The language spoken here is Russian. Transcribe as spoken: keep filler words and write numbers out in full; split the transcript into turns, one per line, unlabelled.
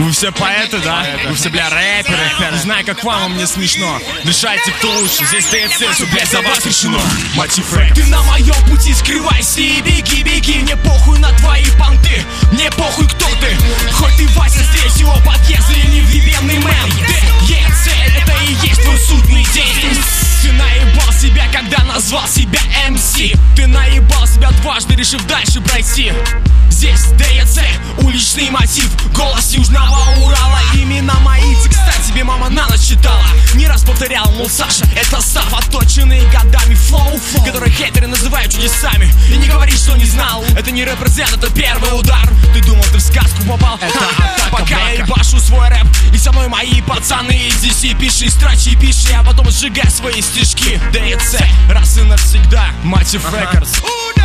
Вы все поэты, да? Вы все, бля, рэперы. Не знаю, как вам, а мне смешно. Решайте, кто лучше. Здесь ДЦ, все, блядь, за вас решено. Мотив Рекордс.
Ты на моем пути скрывайся и беги, беги. Мне похуй на твои понты, мне похуй, кто ты. Хоть ты Вася с третьего подъезда или невъебенный мэн. ДЦ, это и есть твой судный день. Ты наебал себя, когда назвал себя эм си. Ты наебал себя дважды, решив дальше пройти. Здесь ДЦ, уличный мотив, голос Южного Урала. Имена мои текста тебе мама на ночь читала. Не раз повторял, мол, Саша, это Сав, отточенный годами флоу, который хейтеры называют чудесами. И не говори, что не знал, это не репрезент, это первый удар. Ты думал, ты в сказку попал? Это атака, пока я ебашу свой рэп, и со мной мои пацаны из ди си. Пиши, строчи, пиши, а потом сжигай свои стишки. ДЦ, раз и навсегда, Мотив Рекордс.